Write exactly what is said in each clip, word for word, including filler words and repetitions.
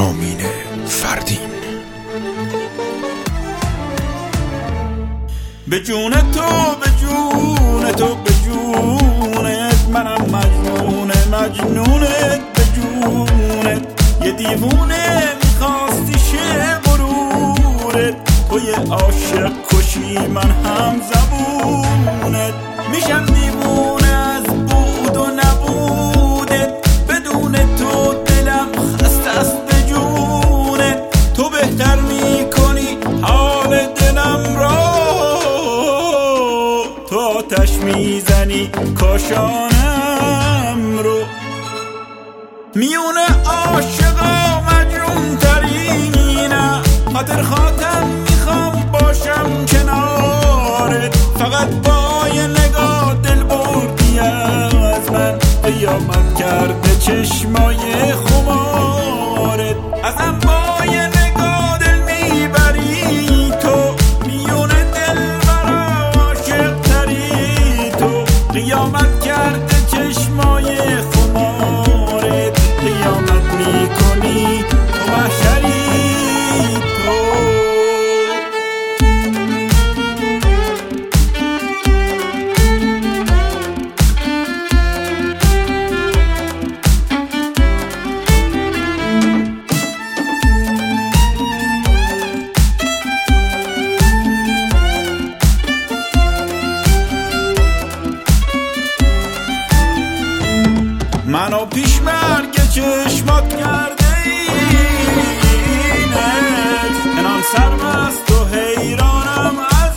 رامین فردین. به جون تو به جون تو به جونت منم مجنونه مجنونت به جونت یه دیوونه میخواستی شه غرورت تو یه عاشق کشی من هم زبونت میشم دیوونه از بود و نبودت بدون تو دلم خسته است به جونت تو بهتر میکنی حال دلم را تو آتش میزنی کاشانم رو میونه عاشقا مجنون ترینم خاطر خاطر میخوام باشم کنارت فقط با یه نگاه دل بردی از من قیامت کرده چشمای خمارت ازم با یه نگاه دل میبری تو میونه دل برا عاشق تری تو قیامت کرده چشمای خمارت قیامت میکنی تو محشری منو پیش مرگ چشمات کرده اینش انام سرمست و حیرانم از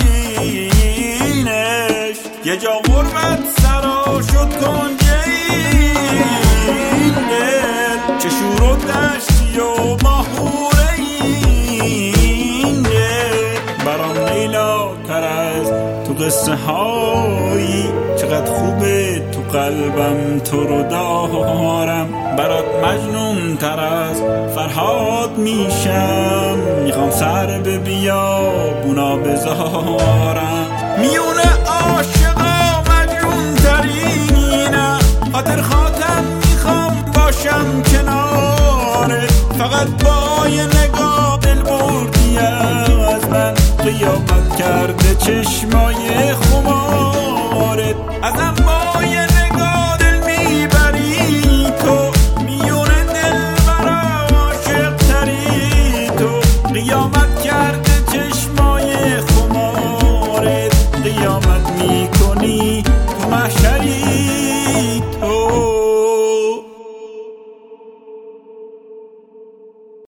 اینش یه جا غربت سرا شد کنجه این دل چه شور و دشتی و ماهور این دل برام لیلا تر از تو قصه هایی چقدر خوبه تو قلبم تو رو دارم برات مجنون تر از فرهاد میشم میخوام سر به بیابونا بذارم میونه عاشقا مجنون ترینم خاطر خاطر میخوام باشم کنارت فقط با یه نگاه دل بردی از من قیامت کرده چشمای خمارت ازم با یه نگاه دل میبری تو میونه دل برا عاشق تری تو قیامت کرده چشمای خمارت قیامت میکنی تو محشر